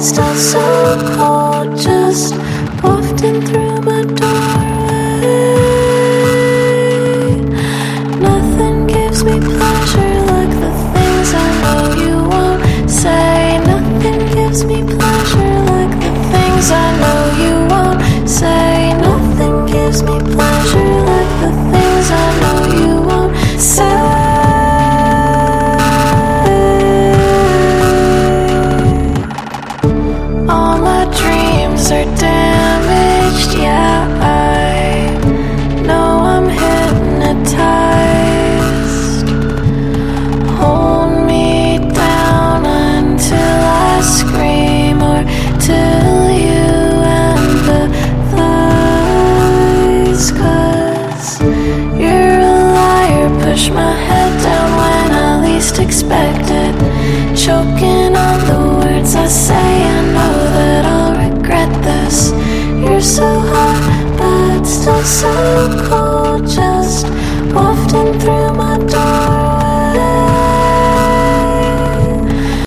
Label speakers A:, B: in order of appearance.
A: still so cold, just wafting through my doorway. Nothing gives me pleasure like the things I know you won't say. Nothing gives me pleasure like the things I know you won't say. Nothing gives me pleasure like the things I know you won't say. All my dreams are damaged, yeah, I know I'm hypnotized. Hold me down until I scream, or till you empathize. 'Cause you're a liar, push my head down when I least expect it. Choking on the words I say, I know that I'll regret this. You're so hot, but still so cold, just wafting through my door.